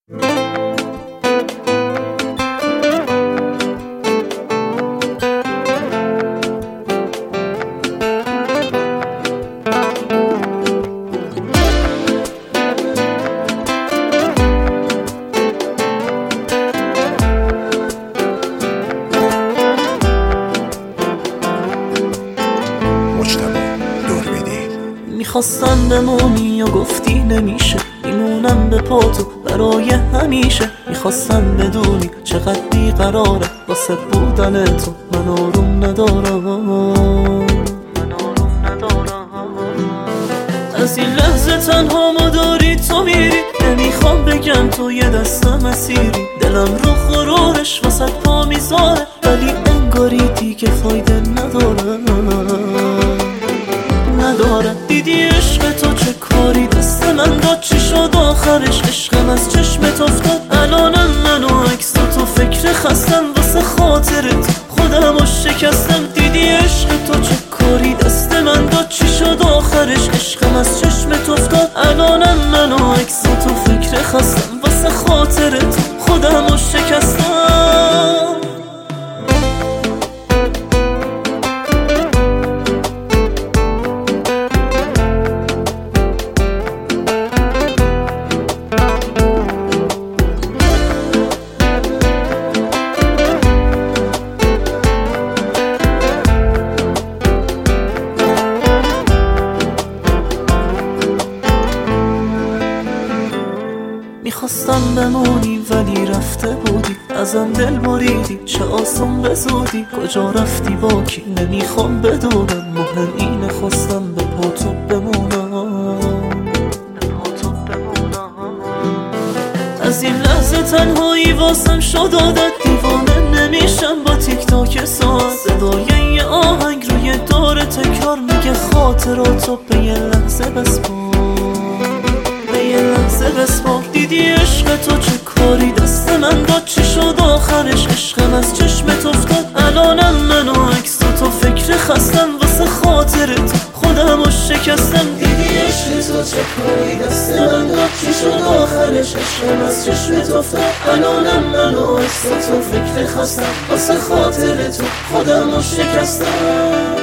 میخواستم بمونی یا گفتی نمیشه، میمونم به پاتو برای همیشه. میخواستم بدونی چقدر بیقراره واسه بودن تو، من آروم ندارم. از این لحظه تنها مداری تو میری، نمیخوام بگم تو یه دست مسیری. دلم رو غرورش واسه پا میذاره، ولی انگاری دیگه فایده نداره. دیدی عشق تو چه کاری دست من داد، چی شد آخرش؟ عشقم از چشمت افتاد. الانم من و عکس تو فکر خستم واسه خاطرت، خودمو شکستم. دیدی عشق تو چه کاری دست من داد، چی شد آخرش؟ عشقم از چشمت افتاد. الانم من و عکس تو فکر خستم واسه خاطرت، خودمو شکستم. میخواستم بمونی ولی رفته بودی، ازم دل بریدی، چه آسون به زودی. کجا رفتی با کی نمیخوام بدونم، مهم اینه خواستم به پاتو بمونم. از این لحظه تنهایی واسم شد عادت، دیوانه نمیشم با تیک تاک ساعت. صدای یه آهنگ روی دور تکرار میگه خاطراتو به یه لحظه بسپار. دیدی عشق تو چه کاری دست من داد، چی شد آخرش؟ عشقم از چشمت افتاد. الانم من و عکس تو فکر خستم واسه خاطرت، خودمو شکستم. دیدی عشق تو چه کاری دست من داد، چی شد آخرش؟ عشقم از چشمت افتاد. الانم من و عکس تو فکر خستم واسه خاطرت، خودمو شکستم.